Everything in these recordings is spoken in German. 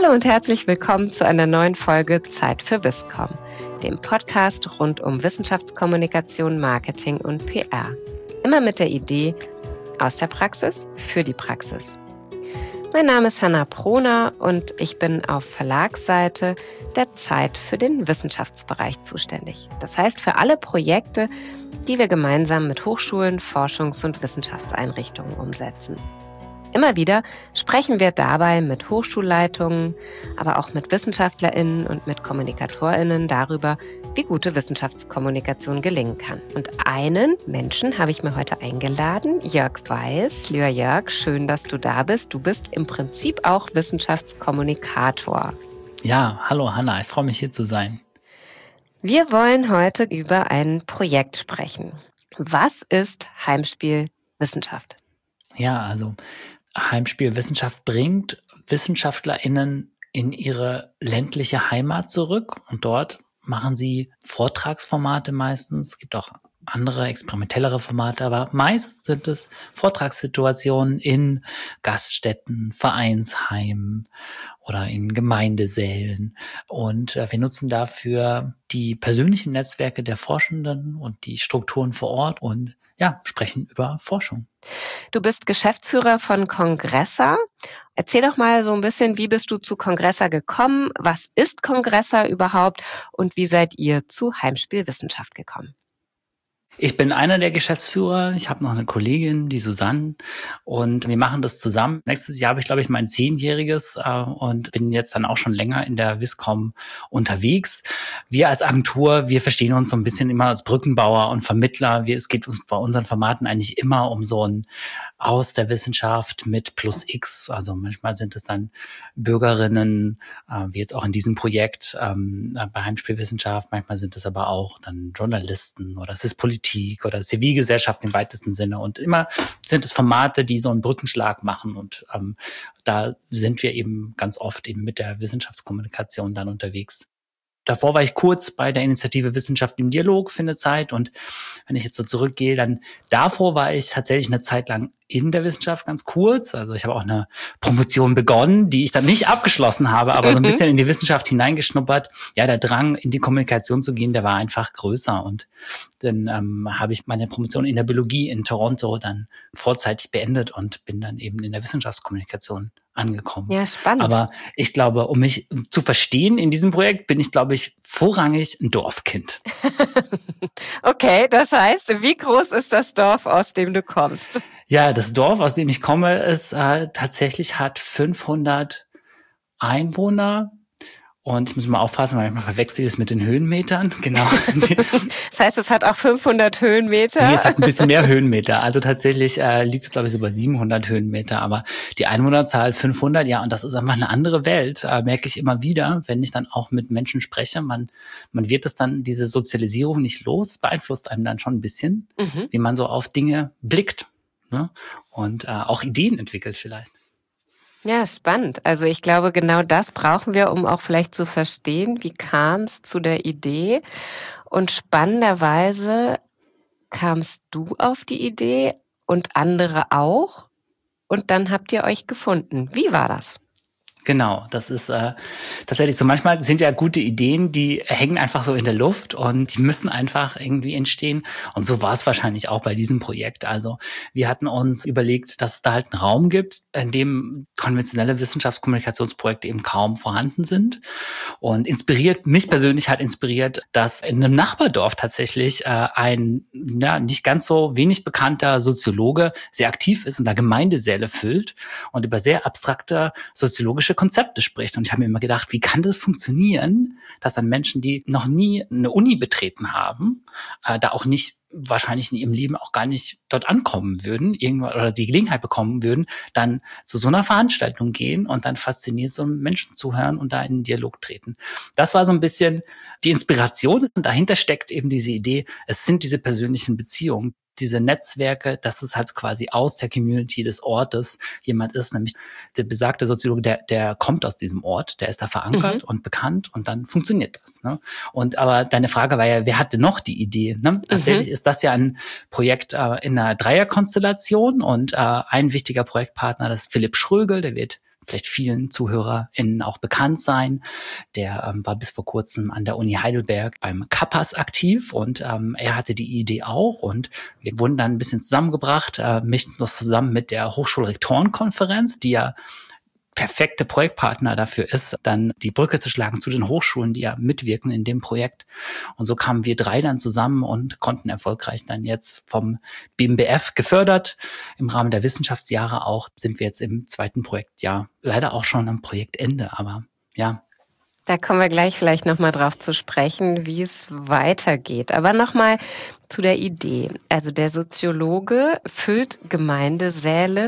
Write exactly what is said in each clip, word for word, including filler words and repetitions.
Hallo und herzlich willkommen zu einer neuen Folge Zeit für Wisscom, dem Podcast rund um Wissenschaftskommunikation, Marketing und P R. Immer mit der Idee aus der Praxis für die Praxis. Mein Name ist Hanna Prohner und ich bin auf Verlagsseite der Zeit für den Wissenschaftsbereich zuständig. Das heißt für alle Projekte, die wir gemeinsam mit Hochschulen, Forschungs- und Wissenschaftseinrichtungen umsetzen. Immer wieder sprechen wir dabei mit Hochschulleitungen, aber auch mit WissenschaftlerInnen und mit KommunikatorInnen darüber, wie gute Wissenschaftskommunikation gelingen kann. Und einen Menschen habe ich mir heute eingeladen, Jörg Weiß. Lieber Jörg, schön, dass du da bist. Du bist im Prinzip auch Wissenschaftskommunikator. Ja, hallo Hanna, ich freue mich hier zu sein. Wir wollen heute über ein Projekt sprechen. Was ist Heimspiel Wissenschaft? Ja, also Heimspiel Wissenschaft bringt WissenschaftlerInnen in ihre ländliche Heimat zurück und dort machen sie Vortragsformate meistens. Es gibt auch andere, experimentellere Formate, aber meist sind es Vortragssituationen in Gaststätten, Vereinsheimen oder in Gemeindesälen. Und äh, wir nutzen dafür die persönlichen Netzwerke der Forschenden und die Strukturen vor Ort und ja, sprechen über Forschung. Du bist Geschäftsführer von Congressa. Erzähl doch mal so ein bisschen, wie bist du zu Congressa gekommen? Was ist Congressa überhaupt? Und wie seid ihr zu Heimspiel Wissenschaft gekommen? Ich bin einer der Geschäftsführer. Ich habe noch eine Kollegin, die Susanne, und wir machen das zusammen. Nächstes Jahr habe ich, glaube ich, mein Zehnjähriges äh, und bin jetzt dann auch schon länger in der Wisscom unterwegs. Wir als Agentur, wir verstehen uns so ein bisschen immer als Brückenbauer und Vermittler. Wir, es geht uns bei unseren Formaten eigentlich immer um so ein aus der Wissenschaft mit plus X. Also manchmal sind es dann Bürgerinnen, äh, wie jetzt auch in diesem Projekt ähm, bei Heimspiel Wissenschaft. Manchmal sind es aber auch dann Journalisten oder es ist Politik oder Zivilgesellschaft im weitesten Sinne. Und immer sind es Formate, die so einen Brückenschlag machen. Und ähm, da sind wir eben ganz oft eben mit der Wissenschaftskommunikation dann unterwegs. Davor war ich kurz bei der Initiative Wissenschaft im Dialog für eine Zeit. Und wenn ich jetzt so zurückgehe, dann davor war ich tatsächlich eine Zeit lang in der Wissenschaft ganz kurz. Also ich habe auch eine Promotion begonnen, die ich dann nicht abgeschlossen habe, aber so ein bisschen in die Wissenschaft hineingeschnuppert. Ja, der Drang, in die Kommunikation zu gehen, der war einfach größer. Und dann ähm, habe ich meine Promotion in der Biologie in Toronto dann vorzeitig beendet und bin dann eben in der Wissenschaftskommunikation angekommen. Ja, spannend. Aber ich glaube, um mich zu verstehen in diesem Projekt, bin ich, glaube ich, vorrangig ein Dorfkind. Okay, das heißt, wie groß ist das Dorf, aus dem du kommst? Ja, das Dorf, aus dem ich komme, ist äh, tatsächlich hat fünfhundert Einwohner. Und ich muss mal aufpassen, weil ich verwechsel es mit den Höhenmetern. Genau. Das heißt, es hat auch fünfhundert Höhenmeter? Nee, es hat ein bisschen mehr Höhenmeter. Also tatsächlich äh, liegt es, glaube ich, so bei siebenhundert Höhenmeter. Aber die Einwohnerzahl fünfhundert, ja, und das ist einfach eine andere Welt, äh, merke ich immer wieder, wenn ich dann auch mit Menschen spreche. Man man wird es dann, diese Sozialisierung nicht los, beeinflusst einem dann schon ein bisschen, mhm. wie man so auf Dinge blickt, ne? Und äh, auch Ideen entwickelt vielleicht. Ja, spannend. Also ich glaube, genau das brauchen wir, um auch vielleicht zu verstehen, wie kam es zu der Idee. Und spannenderweise kamst du auf die Idee und andere auch. Und dann habt ihr euch gefunden. Wie war das? Genau, das ist äh, tatsächlich so. Manchmal sind ja gute Ideen, die hängen einfach so in der Luft und die müssen einfach irgendwie entstehen. Und so war es wahrscheinlich auch bei diesem Projekt. Also wir hatten uns überlegt, dass es da halt einen Raum gibt, in dem konventionelle Wissenschaftskommunikationsprojekte eben kaum vorhanden sind. Und inspiriert, mich persönlich hat inspiriert, dass in einem Nachbardorf tatsächlich äh, ein ja, nicht ganz so wenig bekannter Soziologe sehr aktiv ist und da Gemeindesäle füllt und über sehr abstrakte soziologische Konzepte spricht. Und ich habe mir immer gedacht, wie kann das funktionieren, dass dann Menschen, die noch nie eine Uni betreten haben, äh, da auch nicht wahrscheinlich in ihrem Leben auch gar nicht dort ankommen würden, irgendwann oder die Gelegenheit bekommen würden, dann zu so einer Veranstaltung gehen und dann fasziniert so einem Menschen zuhören und da in den Dialog treten. Das war so ein bisschen die Inspiration und dahinter steckt eben diese Idee, es sind diese persönlichen Beziehungen, diese Netzwerke, dass es halt quasi aus der Community des Ortes jemand ist, nämlich der besagte Soziologe, der, der kommt aus diesem Ort, der ist da verankert mhm. und bekannt und dann funktioniert das. Ne? Und aber deine Frage war ja, wer hatte noch die Idee? Ne? Tatsächlich mhm. ist das ja ein Projekt äh, in einer Dreierkonstellation und äh, ein wichtiger Projektpartner, das ist Philipp Schrögel, der wird vielleicht vielen ZuhörerInnen auch bekannt sein. Der ähm, war bis vor kurzem an der Uni Heidelberg beim KAPAS aktiv und ähm, er hatte die Idee auch und wir wurden dann ein bisschen zusammengebracht, äh, mischten das zusammen mit der Hochschulrektorenkonferenz, die ja perfekte Projektpartner dafür ist, dann die Brücke zu schlagen zu den Hochschulen, die ja mitwirken in dem Projekt. Und so kamen wir drei dann zusammen und konnten erfolgreich dann jetzt vom B M B F gefördert. Im Rahmen der Wissenschaftsjahre auch sind wir jetzt im zweiten Projektjahr. Leider auch schon am Projektende, aber ja. Da kommen wir gleich vielleicht nochmal drauf zu sprechen, wie es weitergeht. Aber nochmal zu der Idee. Also der Soziologe füllt Gemeindesäle.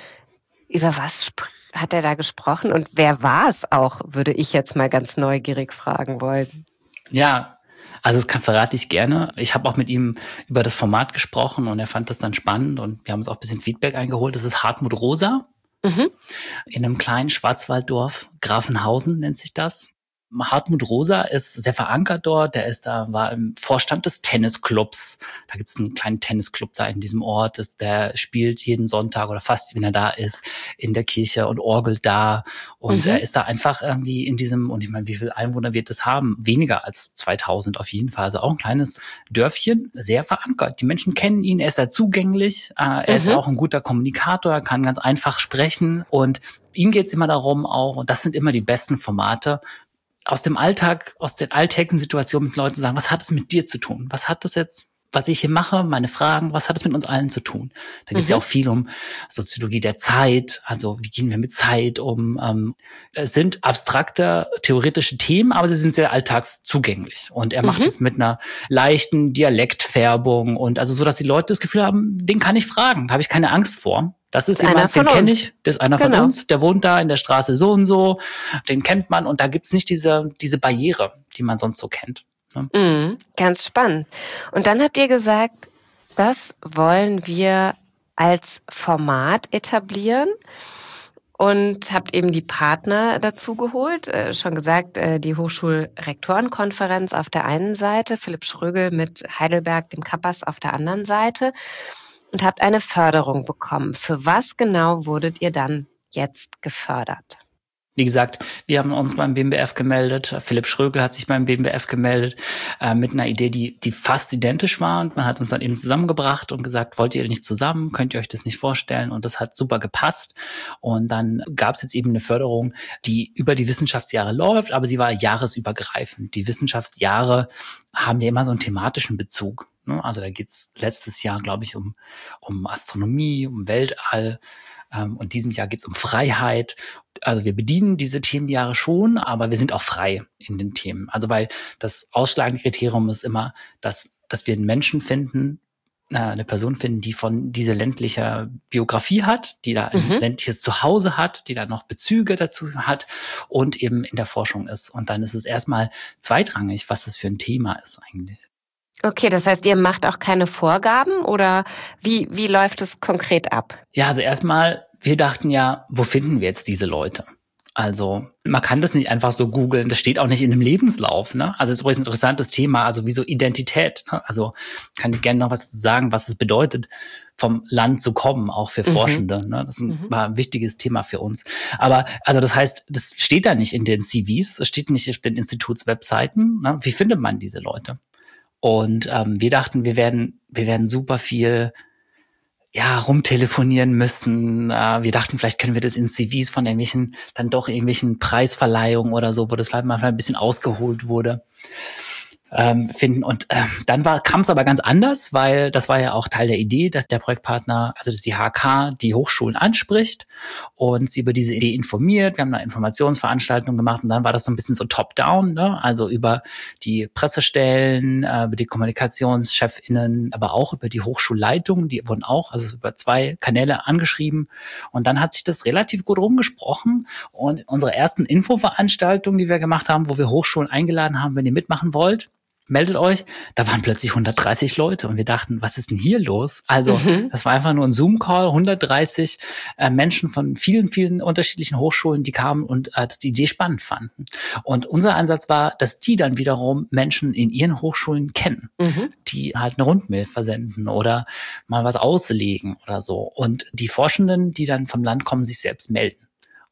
Über was spricht hat er da gesprochen und wer war es auch, würde ich jetzt mal ganz neugierig fragen wollen. Ja, also das kann, verrate ich gerne. Ich habe auch mit ihm über das Format gesprochen und er fand das dann spannend und wir haben uns auch ein bisschen Feedback eingeholt. Das ist Hartmut Rosa mhm. in einem kleinen Schwarzwalddorf, Grafenhausen nennt sich das. Hartmut Rosa ist sehr verankert dort, der ist da, war im Vorstand des Tennisclubs. Da gibt es einen kleinen Tennisclub da in diesem Ort, das, der spielt jeden Sonntag oder fast, wenn er da ist, in der Kirche und orgelt da. Und mhm. er ist da einfach irgendwie in diesem, und ich meine, wie viele Einwohner wird das haben? Weniger als zweitausend auf jeden Fall. Also auch ein kleines Dörfchen, sehr verankert. Die Menschen kennen ihn, er ist da zugänglich, äh, er mhm. ist auch ein guter Kommunikator, er kann ganz einfach sprechen und ihm geht's immer darum auch, und das sind immer die besten Formate, aus dem Alltag, aus den alltäglichen Situationen mit Leuten zu sagen, was hat es mit dir zu tun? Was hat das jetzt, was ich hier mache, meine Fragen, was hat es mit uns allen zu tun? Da geht es mhm. ja auch viel um Soziologie der Zeit, also wie gehen wir mit Zeit um? Ähm, es sind abstrakte, theoretische Themen, aber sie sind sehr alltagszugänglich. Und er macht mhm. es mit einer leichten Dialektfärbung und also so, dass die Leute das Gefühl haben, den kann ich fragen, da habe ich keine Angst vor. Das ist jemand, den kenne ich, das ist einer genau. von uns, der wohnt da in der Straße so und so, den kennt man und da gibt's nicht diese diese Barriere, die man sonst so kennt. Ne? Mhm, ganz spannend. Und dann habt ihr gesagt, das wollen wir als Format etablieren und habt eben die Partner dazu geholt. Äh, schon gesagt, äh, die Hochschulrektorenkonferenz auf der einen Seite, Philipp Schrögl mit Heidelberg, dem KAPAS auf der anderen Seite. Und habt eine Förderung bekommen. Für was genau wurdet ihr dann jetzt gefördert? Wie gesagt, wir haben uns beim B M B F gemeldet. Philipp Schrögl hat sich beim B M B F gemeldet äh, mit einer Idee, die die fast identisch war. Und man hat uns dann eben zusammengebracht und gesagt, wollt ihr nicht zusammen? Könnt ihr euch das nicht vorstellen? Und das hat super gepasst. Und dann gab es jetzt eben eine Förderung, die über die Wissenschaftsjahre läuft, aber sie war jahresübergreifend. Die Wissenschaftsjahre haben ja immer so einen thematischen Bezug. Also da geht's letztes Jahr, glaube ich, um um Astronomie, um Weltall ähm, und diesem Jahr geht's um Freiheit. Also wir bedienen diese Themenjahre schon, aber wir sind auch frei in den Themen. Also weil das ausschlagende Kriterium ist immer, dass dass wir einen Menschen finden, eine Person finden, die von dieser ländlicher Biografie hat, die da ein mhm. ländliches Zuhause hat, die da noch Bezüge dazu hat und eben in der Forschung ist. Und dann ist es erstmal zweitrangig, was das für ein Thema ist eigentlich. Okay, das heißt, ihr macht auch keine Vorgaben oder wie wie läuft es konkret ab? Ja, also erstmal, wir dachten ja, wo finden wir jetzt diese Leute? Also man kann das nicht einfach so googeln, das steht auch nicht in dem Lebenslauf. Ne? Also es ist übrigens ein interessantes Thema, also wie so Identität. Ne? Also kann ich gerne noch was zu sagen, was es bedeutet, vom Land zu kommen, auch für Forschende. Mhm. Ne? Das war ein wichtiges Thema für uns. Aber also das heißt, das steht da nicht in den C Vs, es steht nicht auf den Institutswebseiten. Ne? Wie findet man diese Leute? Und ähm, wir dachten, wir werden, wir werden super viel ja rumtelefonieren müssen. Äh, wir dachten, vielleicht können wir das in C Vs von irgendwelchen, dann doch irgendwelchen Preisverleihungen oder so, wo das vielleicht mal ein bisschen ausgeholt wurde, ähm, finden. Und äh, dann war kam es aber ganz anders, weil das war ja auch Teil der Idee, dass der Projektpartner, also dass die H K, die Hochschulen anspricht und sie über diese Idee informiert. Wir haben eine Informationsveranstaltung gemacht und dann war das so ein bisschen so top-down, ne? Also über die Pressestellen, äh, über die KommunikationschefInnen, aber auch über die Hochschulleitungen, die wurden auch, also über zwei Kanäle angeschrieben. Und dann hat sich das relativ gut rumgesprochen. Und unsere ersten Infoveranstaltungen, die wir gemacht haben, wo wir Hochschulen eingeladen haben, wenn ihr mitmachen wollt, meldet euch, da waren plötzlich hundertdreißig Leute und wir dachten, was ist denn hier los? Also mhm. das war einfach nur ein Zoom-Call, hundertdreißig äh, Menschen von vielen, vielen unterschiedlichen Hochschulen, die kamen und äh, die Idee spannend fanden. Und unser Ansatz war, dass die dann wiederum Menschen in ihren Hochschulen kennen, mhm. die halt eine Rundmail versenden oder mal was auslegen oder so. Und die Forschenden, die dann vom Land kommen, sich selbst melden.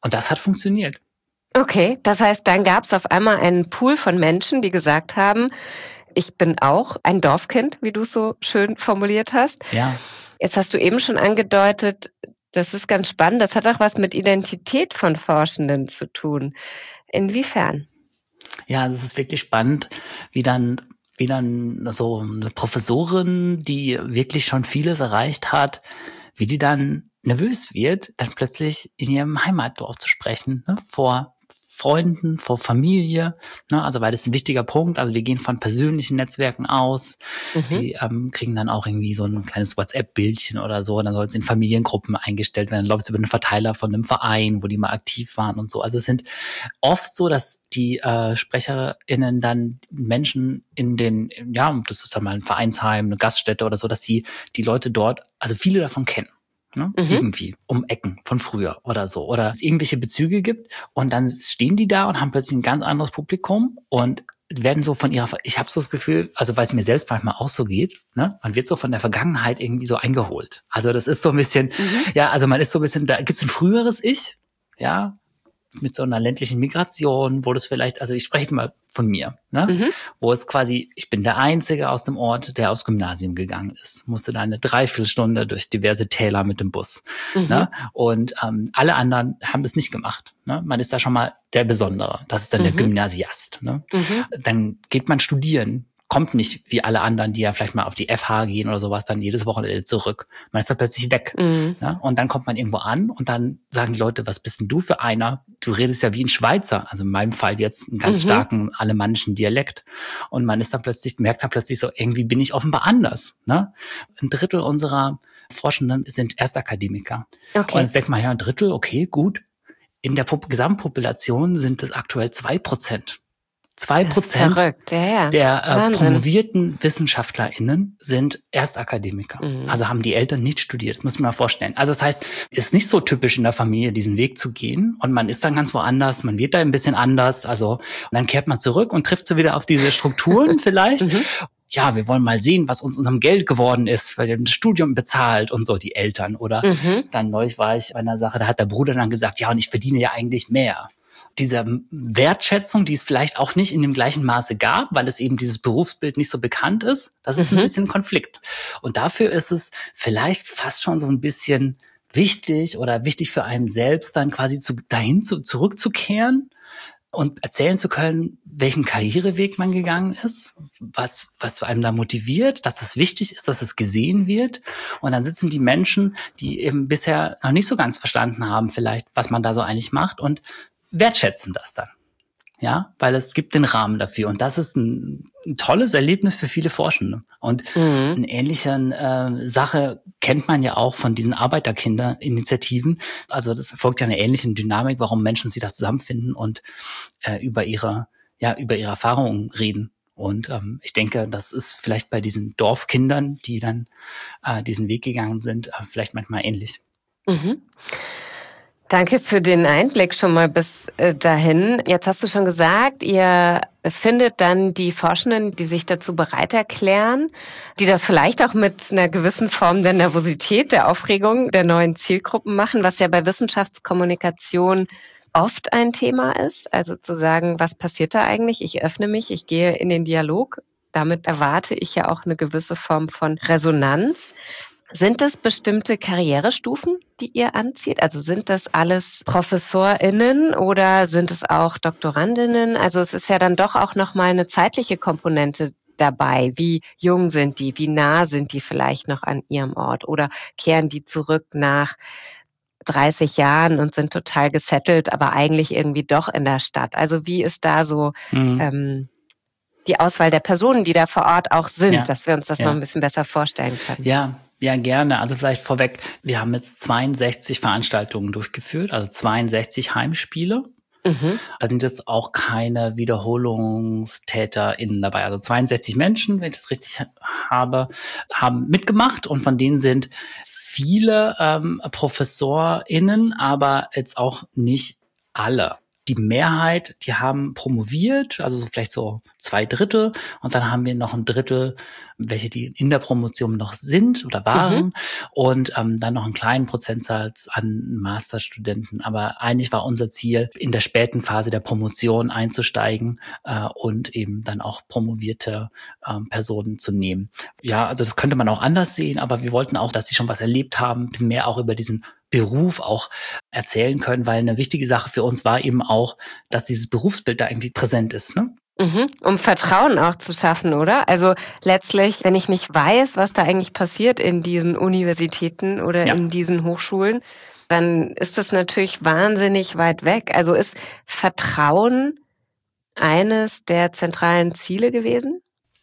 Und das hat funktioniert. Okay, das heißt, dann gab es auf einmal einen Pool von Menschen, die gesagt haben, ich bin auch ein Dorfkind, wie du es so schön formuliert hast. Ja. Jetzt hast du eben schon angedeutet, das ist ganz spannend, das hat auch was mit Identität von Forschenden zu tun. Inwiefern? Ja, es ist wirklich spannend, wie dann, wie dann so eine Professorin, die wirklich schon vieles erreicht hat, wie die dann nervös wird, dann plötzlich in ihrem Heimatdorf zu sprechen, ne, vor Freunden, vor Familie, ne, also weil das ist ein wichtiger Punkt. Also wir gehen von persönlichen Netzwerken aus. Mhm. Die ähm, kriegen dann auch irgendwie so ein kleines WhatsApp-Bildchen oder so. Dann soll es in Familiengruppen eingestellt werden. Dann läuft es über einen Verteiler von einem Verein, wo die mal aktiv waren und so. Also es sind oft so, dass die äh, SprecherInnen dann Menschen in den, ja, das ist dann mal ein Vereinsheim, eine Gaststätte oder so, dass die die Leute dort, also viele davon kennen. Ne? Mhm. Irgendwie um Ecken von früher oder so. Oder es irgendwelche Bezüge gibt und dann stehen die da und haben plötzlich ein ganz anderes Publikum und werden so von ihrer, ich habe so das Gefühl, also weil es mir selbst manchmal auch so geht, ne, man wird so von der Vergangenheit irgendwie so eingeholt. Also das ist so ein bisschen, mhm. ja, also man ist so ein bisschen, da gibt's ein früheres Ich, ja, mit so einer ländlichen Migration, wo das vielleicht, also ich spreche jetzt mal von mir, ne? Mhm. Wo es quasi, ich bin der Einzige aus dem Ort, der aufs Gymnasium gegangen ist, musste da eine Dreiviertelstunde durch diverse Täler mit dem Bus. Mhm. Ne? Und ähm, alle anderen haben das nicht gemacht. Ne? Man ist da schon mal der Besondere, das ist dann mhm. der Gymnasiast. Ne? Mhm. Dann geht man studieren, kommt nicht wie alle anderen, die ja vielleicht mal auf die F H gehen oder sowas, dann jedes Wochenende zurück. Man ist dann plötzlich weg. Mhm. Ja? Und dann kommt man irgendwo an und dann sagen die Leute, was bist denn du für einer? Du redest ja wie ein Schweizer. Also in meinem Fall jetzt einen ganz mhm. starken alemannischen Dialekt. Und man ist dann plötzlich, merkt dann plötzlich so, irgendwie bin ich offenbar anders. Ne? Ein Drittel unserer Forschenden sind Erstakademiker. Okay. Und jetzt denkt man, ja, ein Drittel, okay, gut. In der Pop- Gesamtpopulation sind es aktuell zwei Prozent. Zwei Prozent ja, ja. der äh, promovierten WissenschaftlerInnen sind Erstakademiker. Mhm. Also haben die Eltern nicht studiert. Das muss man mal vorstellen. Also das heißt, es ist nicht so typisch in der Familie, diesen Weg zu gehen. Und man ist dann ganz woanders, man wird da ein bisschen anders. Also und dann kehrt man zurück und trifft so wieder auf diese Strukturen vielleicht. Mhm. Ja, wir wollen mal sehen, was uns unserem Geld geworden ist, weil wir das Studium bezahlt und so, die Eltern. Oder mhm. dann neulich war ich bei einer Sache, da hat der Bruder dann gesagt, ja, und ich verdiene ja eigentlich mehr. Diese Wertschätzung, die es vielleicht auch nicht in dem gleichen Maße gab, weil es eben dieses Berufsbild nicht so bekannt ist, das ist mhm. ein bisschen ein Konflikt. Und dafür ist es vielleicht fast schon so ein bisschen wichtig oder wichtig für einen selbst, dann quasi zu, dahin zu, zurückzukehren und erzählen zu können, welchen Karriereweg man gegangen ist, was, was einem da motiviert, dass es wichtig ist, dass es gesehen wird. Und dann sitzen die Menschen, die eben bisher noch nicht so ganz verstanden haben, vielleicht, was man da so eigentlich macht und wertschätzen das dann, ja, weil es gibt den Rahmen dafür und das ist ein, ein tolles Erlebnis für viele Forschende. Und mhm. eine ähnliche äh, Sache kennt man ja auch von diesen Arbeiterkinder-Initiativen. Also das folgt ja einer ähnlichen Dynamik, warum Menschen sich da zusammenfinden und äh, über ihre, ja, über ihre Erfahrungen reden. Und ähm, ich denke, das ist vielleicht bei diesen Dorfkindern, die dann äh, diesen Weg gegangen sind, äh, vielleicht manchmal ähnlich. Mhm. Danke für den Einblick schon mal bis äh, dahin. Jetzt hast du schon gesagt, ihr findet dann die Forschenden, die sich dazu bereit erklären, die das vielleicht auch mit einer gewissen Form der Nervosität, der Aufregung der neuen Zielgruppen machen, was ja bei Wissenschaftskommunikation oft ein Thema ist. Also zu sagen, was passiert da eigentlich? Ich öffne mich, ich gehe in den Dialog. Damit erwarte ich ja auch eine gewisse Form von Resonanz. Sind das bestimmte Karrierestufen, die ihr anzieht? Also sind das alles ProfessorInnen oder sind es auch DoktorandInnen? Also es ist ja dann doch auch nochmal eine zeitliche Komponente dabei. Wie jung sind die? Wie nah sind die vielleicht noch an ihrem Ort? Oder kehren die zurück nach dreißig Jahren und sind total gesettelt, aber eigentlich irgendwie doch in der Stadt? Also wie ist da so mhm. ähm, die Auswahl der Personen, die da vor Ort auch sind, ja. dass wir uns das ja. noch ein bisschen besser vorstellen können? Ja. Ja, gerne. Also vielleicht vorweg, wir haben jetzt zweiundsechzig Veranstaltungen durchgeführt, also zweiundsechzig Heimspiele. Mhm. Da sind jetzt auch keine WiederholungstäterInnen dabei. Also zweiundsechzig Menschen, wenn ich das richtig habe, haben mitgemacht und von denen sind viele ähm, ProfessorInnen, aber jetzt auch nicht alle. Die Mehrheit, die haben promoviert, also so vielleicht so zwei Drittel und dann haben wir noch ein Drittel welche die in der Promotion noch sind oder waren, mhm. und ähm, dann noch einen kleinen Prozentsatz an Masterstudenten. Aber eigentlich war unser Ziel, in der späten Phase der Promotion einzusteigen äh, und eben dann auch promovierte ähm, Personen zu nehmen. Ja, also das könnte man auch anders sehen, aber wir wollten auch, dass sie schon was erlebt haben, ein bisschen mehr auch über diesen Beruf auch erzählen können, weil eine wichtige Sache für uns war eben auch, dass dieses Berufsbild da irgendwie präsent ist, ne? Mhm, um Vertrauen auch zu schaffen, oder? Also letztlich, wenn ich nicht weiß, was da eigentlich passiert in diesen Universitäten oder ja. in diesen Hochschulen, dann ist das natürlich wahnsinnig weit weg. Also ist Vertrauen eines der zentralen Ziele gewesen?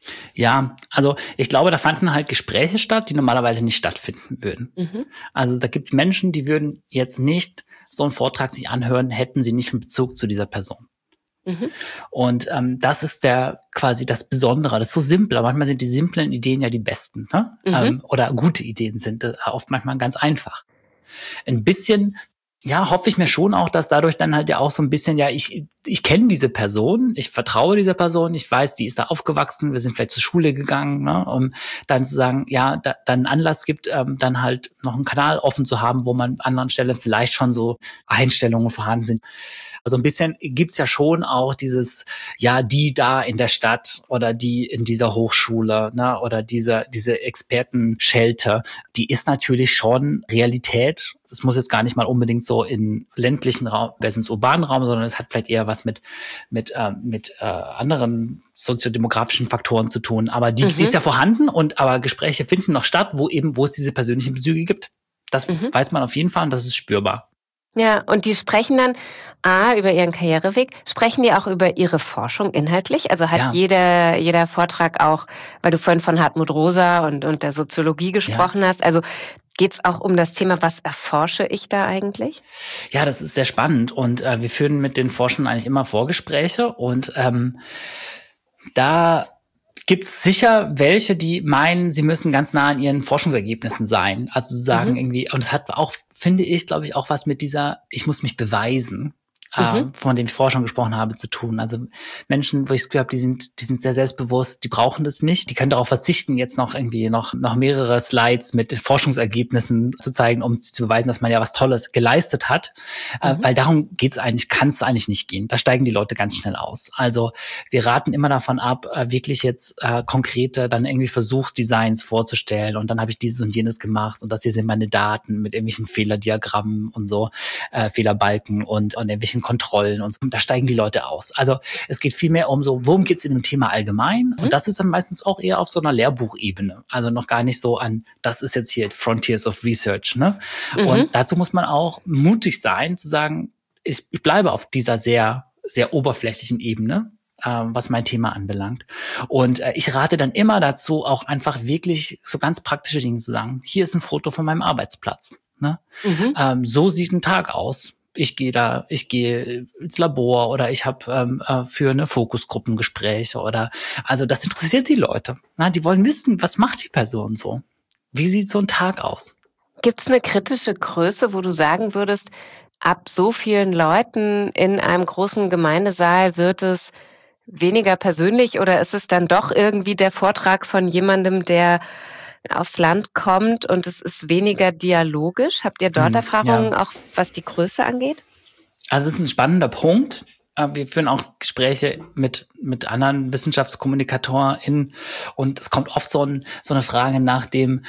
Ja, also ich glaube, da fanden halt Gespräche statt, die normalerweise nicht stattfinden würden. Mhm. Also da gibt es Menschen, die würden jetzt nicht so einen Vortrag sich anhören, hätten sie nicht einen Bezug zu dieser Person. Mhm. Und ähm, das ist der quasi das Besondere. Das ist so simpel, aber manchmal sind die simplen Ideen ja die besten, ne? Mhm. Ähm, oder gute Ideen sind äh, oft manchmal ganz einfach. Ein bisschen, ja, hoffe ich mir schon auch, dass dadurch dann halt ja auch so ein bisschen, ja, ich ich kenne diese Person, ich vertraue dieser Person, ich weiß, die ist da aufgewachsen, wir sind vielleicht zur Schule gegangen, ne, um dann zu sagen, ja, da, dann Anlass gibt, ähm, dann halt noch einen Kanal offen zu haben, wo man an anderen Stellen vielleicht schon so Einstellungen vorhanden sind. Also ein bisschen gibt's ja schon auch dieses, ja, die da in der Stadt oder die in dieser Hochschule, ne, oder diese diese Expertenschelte, die ist natürlich schon Realität. Das muss jetzt gar nicht mal unbedingt so in ländlichen Raum, ins urbanen Raum, sondern es hat vielleicht eher was mit mit äh, mit äh, anderen soziodemografischen Faktoren zu tun. Aber die, mhm. die ist ja vorhanden, und aber Gespräche finden noch statt, wo eben wo es diese persönlichen Bezüge gibt. Das mhm. weiß man auf jeden Fall, und das ist spürbar. Ja, und die sprechen dann A, über ihren Karriereweg, sprechen die auch über ihre Forschung inhaltlich? Also hat ja. jeder jeder Vortrag auch, weil du vorhin von Hartmut Rosa und und der Soziologie gesprochen ja. hast, also geht's auch um das Thema, was erforsche ich da eigentlich? Ja, das ist sehr spannend, und äh, wir führen mit den Forschern eigentlich immer Vorgespräche, und ähm, da gibt's sicher welche, die meinen, sie müssen ganz nah an ihren Forschungsergebnissen sein. Also sagen mhm. irgendwie, und es hat auch, finde ich, glaube ich, auch was mit dieser, ich muss mich beweisen, mhm. äh, von dem ich vorher schon gesprochen habe, zu tun. Also Menschen, wo ich das Gefühl habe, die sind, die sind sehr selbstbewusst, die brauchen das nicht. Die können darauf verzichten, jetzt noch irgendwie noch, noch mehrere Slides mit Forschungsergebnissen zu zeigen, um zu beweisen, dass man ja was Tolles geleistet hat. Mhm. Äh, weil darum geht's eigentlich, kann es eigentlich nicht gehen. Da steigen die Leute ganz schnell aus. Also wir raten immer davon ab, äh, wirklich jetzt äh, konkrete, dann irgendwie Versuchsdesigns vorzustellen, und dann habe ich dieses und jenes gemacht, und das hier sind meine Daten mit irgendwelchen Fehlerdiagrammen und so, äh, Fehlerbalken und, und irgendwelchen Kontrollen und so. Und da steigen die Leute aus. Also es geht viel mehr um so, worum geht's in dem Thema allgemein? Mhm. Und das ist dann meistens auch eher auf so einer Lehrbuchebene. Also noch gar nicht so an, das ist jetzt hier Frontiers of Research, ne? Mhm. Und dazu muss man auch mutig sein, zu sagen, ich, ich bleibe auf dieser sehr, sehr oberflächlichen Ebene, äh, was mein Thema anbelangt. Und äh, ich rate dann immer dazu, auch einfach wirklich so ganz praktische Dinge zu sagen. Hier ist ein Foto von meinem Arbeitsplatz, ne? Mhm. Ähm, so sieht ein Tag aus. Ich gehe da, ich gehe ins Labor, oder ich habe ähm, äh, für eine Fokusgruppengespräche, oder, also das interessiert die Leute. Na, die wollen wissen, was macht die Person so? Wie sieht so ein Tag aus? Gibt's eine kritische Größe, wo du sagen würdest, ab so vielen Leuten in einem großen Gemeindesaal wird es weniger persönlich, oder ist es dann doch irgendwie der Vortrag von jemandem, der aufs Land kommt, und es ist weniger dialogisch? Habt ihr dort hm, Erfahrungen, ja. auch was die Größe angeht? Also es ist ein spannender Punkt. Wir führen auch Gespräche mit mit anderen WissenschaftskommunikatorInnen, und es kommt oft so, ein, so eine Frage nach dem,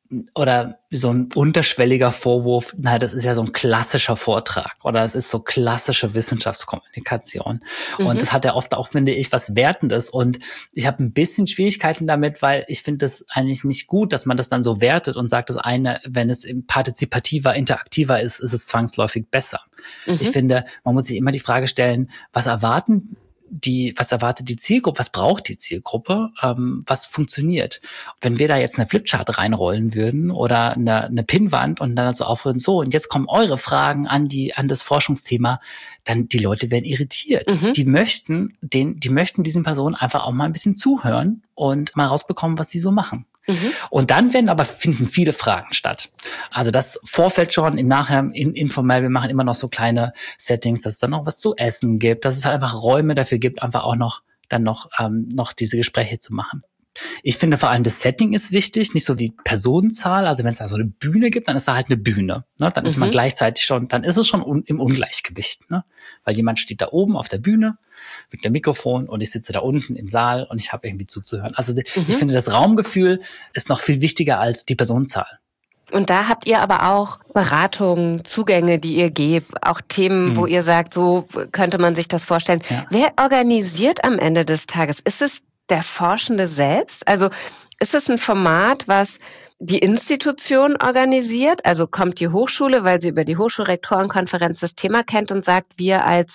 oder so ein unterschwelliger Vorwurf, na, das ist ja so ein klassischer Vortrag, oder es ist so klassische Wissenschaftskommunikation. Mhm. Und das hat ja oft auch, finde ich, was Wertendes. Und ich habe ein bisschen Schwierigkeiten damit, weil ich finde das eigentlich nicht gut, dass man das dann so wertet und sagt, das eine, wenn es partizipativer, interaktiver ist, ist es zwangsläufig besser. Mhm. Ich finde, man muss sich immer die Frage stellen, was erwarten die, was erwartet die Zielgruppe, was braucht die Zielgruppe, ähm, was funktioniert. Wenn wir da jetzt eine Flipchart reinrollen würden oder eine, eine Pinnwand und dann so aufhören, so, und jetzt kommen eure Fragen an die, an das Forschungsthema, dann die Leute werden irritiert. Mhm. Die möchten den, die möchten diesen Personen einfach auch mal ein bisschen zuhören und mal rausbekommen, was die so machen. Mhm. Und dann werden aber, finden viele Fragen statt. Also das Vorfeld schon, im Nachhinein in, informell, wir machen immer noch so kleine Settings, dass es dann noch was zu essen gibt, dass es halt einfach Räume dafür gibt, einfach auch noch dann noch ähm, noch diese Gespräche zu machen. Ich finde vor allem das Setting ist wichtig, nicht so die Personenzahl. Also wenn es da so eine Bühne gibt, dann ist da halt eine Bühne. Ne? Dann mhm. ist man gleichzeitig schon, dann ist es schon un, im Ungleichgewicht. Ne? Weil jemand steht da oben auf der Bühne mit dem Mikrofon und ich sitze da unten im Saal und ich habe irgendwie zuzuhören. Also mhm. ich finde, das Raumgefühl ist noch viel wichtiger als die Personenzahl. Und da habt ihr aber auch Beratungen, Zugänge, die ihr gebt, auch Themen, mhm. wo ihr sagt, so könnte man sich das vorstellen. Ja. Wer organisiert am Ende des Tages? Ist es der Forschende selbst? Also ist es ein Format, was die Institution organisiert? Also kommt die Hochschule, weil sie über die Hochschulrektorenkonferenz das Thema kennt und sagt, wir als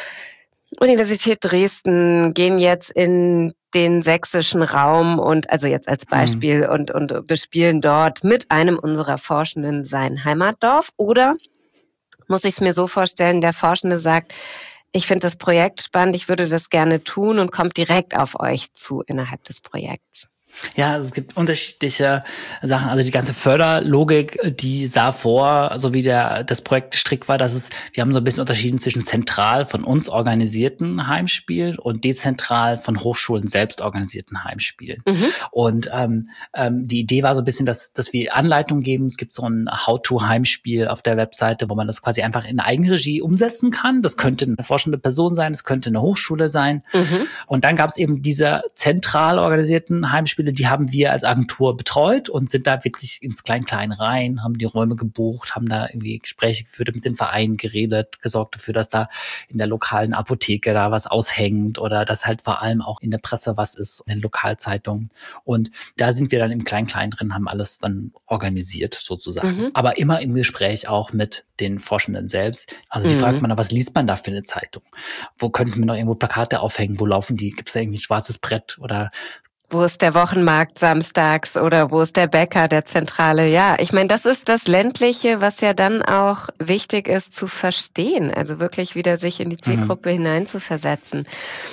Universität Dresden gehen jetzt in den sächsischen Raum und also jetzt als Beispiel mhm. und und bespielen dort mit einem unserer Forschenden sein Heimatdorf? Oder muss ich es mir so vorstellen, der Forschende sagt, ich finde das Projekt spannend, ich würde das gerne tun und kommt direkt auf euch zu innerhalb des Projekts? Ja, es gibt unterschiedliche Sachen. Also die ganze Förderlogik, die sah vor, so wie der das Projekt gestrickt war, dass es, wir haben so ein bisschen unterschieden zwischen zentral von uns organisierten Heimspielen und dezentral von Hochschulen selbst organisierten Heimspielen. Mhm. Und ähm, ähm, die Idee war so ein bisschen, dass dass wir Anleitungen geben. Es gibt so ein How-to-Heimspiel auf der Webseite, wo man das quasi einfach in Eigenregie umsetzen kann. Das könnte eine forschende Person sein, es könnte eine Hochschule sein. Mhm. Und dann gab es eben diese zentral organisierten Heimspiele, die haben wir als Agentur betreut und sind da wirklich ins Klein-Klein rein, haben die Räume gebucht, haben da irgendwie Gespräche geführt, mit den Vereinen geredet, gesorgt dafür, dass da in der lokalen Apotheke da was aushängt oder dass halt vor allem auch in der Presse was ist, in den Lokalzeitungen. Und da sind wir dann im Klein-Klein drin, haben alles dann organisiert sozusagen. Mhm. Aber immer im Gespräch auch mit den Forschenden selbst. Also die mhm. fragt man, was liest man da für eine Zeitung? Wo könnten wir noch irgendwo Plakate aufhängen? Wo laufen die? Gibt es da irgendwie ein schwarzes Brett oder wo ist der Wochenmarkt samstags oder wo ist der Bäcker, der Zentrale? Ja, ich meine, das ist das Ländliche, was ja dann auch wichtig ist zu verstehen, also wirklich wieder sich in die Zielgruppe mhm. hineinzuversetzen.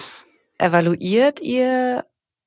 Evaluiert ihr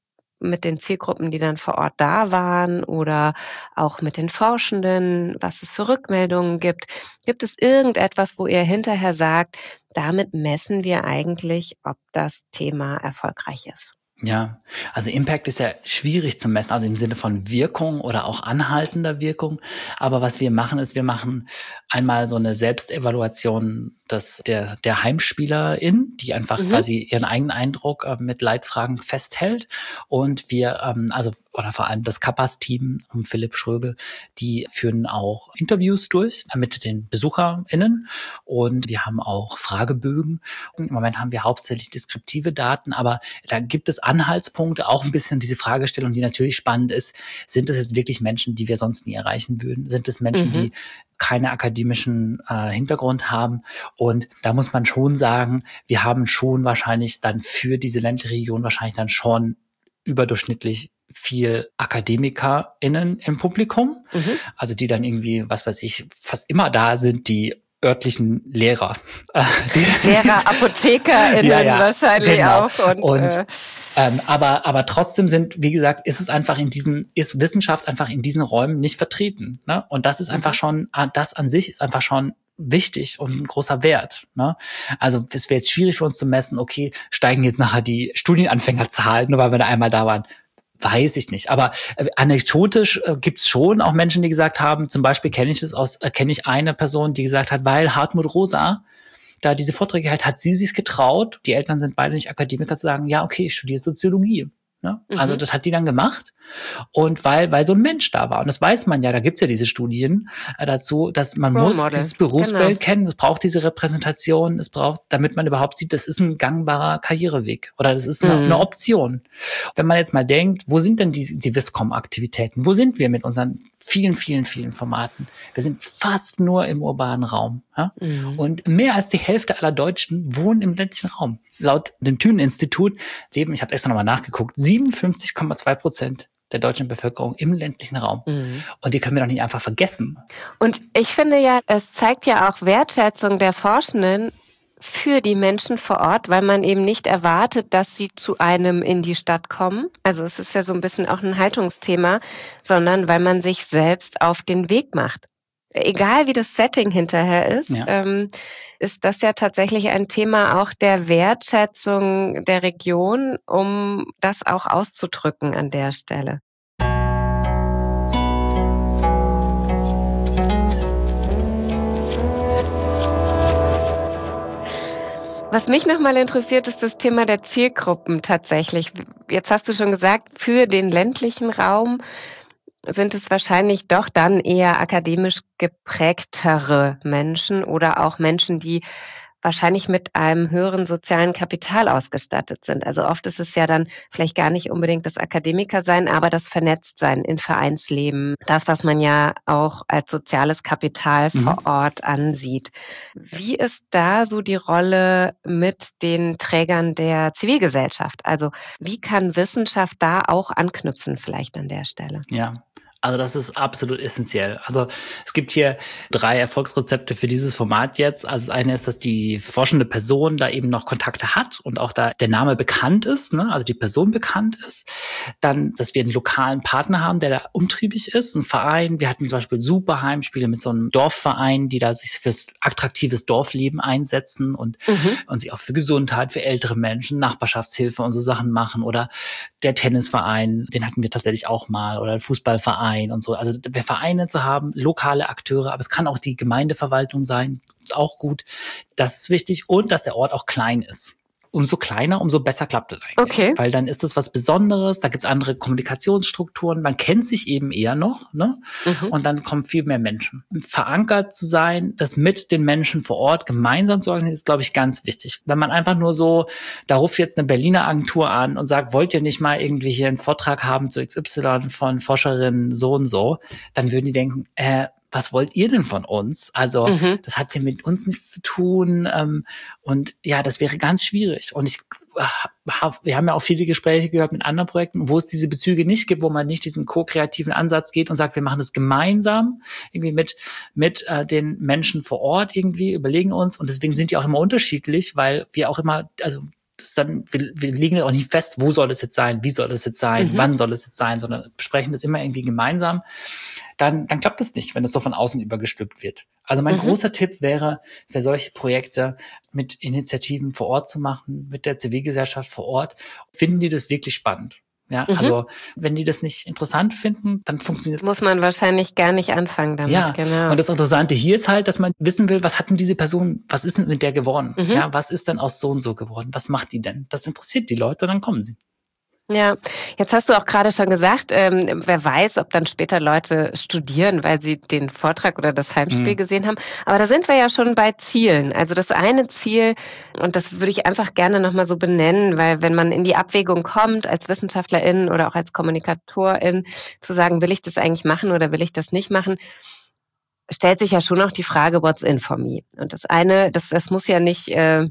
mit den Zielgruppen, die dann vor Ort da waren oder auch mit den Forschenden, was es für Rückmeldungen gibt? Gibt es irgendetwas, wo ihr hinterher sagt, damit messen wir eigentlich, ob das Thema erfolgreich ist? Ja, also Impact ist ja schwierig zu messen, also im Sinne von Wirkung oder auch anhaltender Wirkung. Aber was wir machen, ist, wir machen einmal so eine Selbstevaluation des, der, der Heimspielerin, die einfach mhm. quasi ihren eigenen Eindruck äh, mit Leitfragen festhält. Und wir, ähm, also, oder vor allem das Kappas-Team um Philipp Schrögel, die führen auch Interviews durch mit den BesucherInnen. Und wir haben auch Fragebögen. Und im Moment haben wir hauptsächlich deskriptive Daten, aber da gibt es Anhaltspunkte, auch ein bisschen diese Fragestellung, die natürlich spannend ist. Sind es jetzt wirklich Menschen, die wir sonst nie erreichen würden? Sind es Menschen, mhm. die keine akademischen äh, Hintergrund haben? Und da muss man schon sagen, wir haben schon wahrscheinlich dann für diese ländliche Region wahrscheinlich dann schon überdurchschnittlich viel AkademikerInnen im Publikum. Mhm. Also die dann irgendwie, was weiß ich, fast immer da sind, die örtlichen Lehrer. Lehrer, ApothekerInnen ja, ja, wahrscheinlich genau. auch. Und, und äh, ähm, aber aber trotzdem sind, wie gesagt, ist es einfach in diesen, ist Wissenschaft einfach in diesen Räumen nicht vertreten. Ne? Und das ist mhm. einfach schon, das an sich ist einfach schon wichtig und ein großer Wert. Ne? Also es wäre jetzt schwierig für uns zu messen, okay, steigen jetzt nachher die Studienanfängerzahlen, nur weil wir da einmal da waren. Weiß ich nicht, aber äh, anekdotisch äh, gibt's schon auch Menschen, die gesagt haben, zum Beispiel kenne ich es aus, äh, kenne ich eine Person, die gesagt hat, weil Hartmut Rosa da diese Vorträge hält, hat sie sich's getraut, die Eltern sind beide nicht Akademiker, zu sagen, ja okay, ich studiere Soziologie. Ne? Mhm. Also das hat die dann gemacht und weil weil so ein Mensch da war und das weiß man ja, da gibt's ja diese Studien äh, dazu, dass man Role muss Model. Dieses Berufsbild genau. kennen, es braucht diese Repräsentation, es braucht, damit man überhaupt sieht, das ist ein gangbarer Karriereweg oder das ist eine, mhm. eine Option. Wenn man jetzt mal denkt, wo sind denn die, die Viscom-Aktivitäten? Wo sind wir mit unseren vielen, vielen, vielen Formaten? Wir sind fast nur im urbanen Raum. Ja? Mhm. Und mehr als die Hälfte aller Deutschen wohnen im ländlichen Raum. Laut dem Thünen-Institut leben, ich habe extra nochmal nachgeguckt, siebenundfünfzig Komma zwei Prozent der deutschen Bevölkerung im ländlichen Raum. Mhm. Und die können wir doch nicht einfach vergessen. Und ich finde ja, es zeigt ja auch Wertschätzung der Forschenden für die Menschen vor Ort, weil man eben nicht erwartet, dass sie zu einem in die Stadt kommen. Also es ist ja so ein bisschen auch ein Haltungsthema, sondern weil man sich selbst auf den Weg macht egal wie das Setting hinterher ist, ja. ähm, ist das ja tatsächlich ein Thema auch der Wertschätzung der Region, um das auch auszudrücken an der Stelle. Was mich nochmal interessiert, ist das Thema der Zielgruppen tatsächlich. Jetzt hast du schon gesagt, für den ländlichen Raum sind es wahrscheinlich doch dann eher akademisch geprägtere Menschen oder auch Menschen, die wahrscheinlich mit einem höheren sozialen Kapital ausgestattet sind. Also oft ist es ja dann vielleicht gar nicht unbedingt das Akademikersein, aber das Vernetztsein in Vereinsleben. Das, was man ja auch als soziales Kapital mhm. vor Ort ansieht. Wie ist da so die Rolle mit den Trägern der Zivilgesellschaft? Also wie kann Wissenschaft da auch anknüpfen vielleicht an der Stelle? Ja. Also das ist absolut essentiell. Also es gibt hier drei Erfolgsrezepte für dieses Format jetzt. Also das eine ist, dass die forschende Person da eben noch Kontakte hat und auch da der Name bekannt ist, ne? Also die Person bekannt ist. Dann, dass wir einen lokalen Partner haben, der da umtriebig ist, ein Verein. Wir hatten zum Beispiel Superheimspiele mit so einem Dorfverein, die da sich fürs attraktives Dorfleben einsetzen und, mhm. und sich auch für Gesundheit, für ältere Menschen, Nachbarschaftshilfe und so Sachen machen. Oder der Tennisverein, den hatten wir tatsächlich auch mal, oder ein Fußballverein und so. Also wir Vereine zu haben, lokale Akteure, aber es kann auch die Gemeindeverwaltung sein, ist auch gut. Das ist wichtig und dass der Ort auch klein ist. Umso kleiner, umso besser klappt es eigentlich. Okay. Weil dann ist es was Besonderes, da gibt's andere Kommunikationsstrukturen, man kennt sich eben eher noch, ne? Mhm. Und dann kommen viel mehr Menschen. Verankert zu sein, das mit den Menschen vor Ort gemeinsam zu organisieren, ist, glaube ich, ganz wichtig. Wenn man einfach nur so, da ruft jetzt eine Berliner Agentur an und sagt, wollt ihr nicht mal irgendwie hier einen Vortrag haben zu X Y von Forscherinnen so und so, dann würden die denken, äh, was wollt ihr denn von uns? Also mhm. das hat ja mit uns nichts zu tun. Ähm, und ja, das wäre ganz schwierig. Und ich hab, wir haben ja auch viele Gespräche gehört mit anderen Projekten, wo es diese Bezüge nicht gibt, wo man nicht diesen ko-kreativen Ansatz geht und sagt, wir machen das gemeinsam irgendwie mit mit äh, den Menschen vor Ort irgendwie, überlegen uns. Und deswegen sind die auch immer unterschiedlich, weil wir auch immer, also das dann, wir, wir legen auch nicht fest, wo soll es jetzt sein, wie soll es jetzt sein, mhm. wann soll es jetzt sein, sondern besprechen das immer irgendwie gemeinsam. Dann, dann klappt es nicht, wenn es so von außen übergestülpt wird. Also mein mhm. großer Tipp wäre, für solche Projekte mit Initiativen vor Ort zu machen, mit der Zivilgesellschaft vor Ort. Finden die das wirklich spannend? Ja, mhm. also wenn die das nicht interessant finden, dann funktioniert es. Muss man wahrscheinlich gar nicht anfangen damit. Ja, genau. Und das Interessante hier ist halt, dass man wissen will, was hat denn diese Person, was ist denn mit der geworden? Mhm. Ja, was ist denn aus so und so geworden? Was macht die denn? Das interessiert die Leute, dann kommen sie. Ja, jetzt hast du auch gerade schon gesagt, ähm, wer weiß, ob dann später Leute studieren, weil sie den Vortrag oder das Heimspiel mhm. gesehen haben. Aber da sind wir ja schon bei Zielen. Also das eine Ziel, und das würde ich einfach gerne nochmal so benennen, weil wenn man in die Abwägung kommt, als Wissenschaftlerin oder auch als Kommunikatorin, zu sagen, will ich das eigentlich machen oder will ich das nicht machen, stellt sich ja schon auch die Frage, what's in for me? Und das eine, das, das muss ja nicht äh,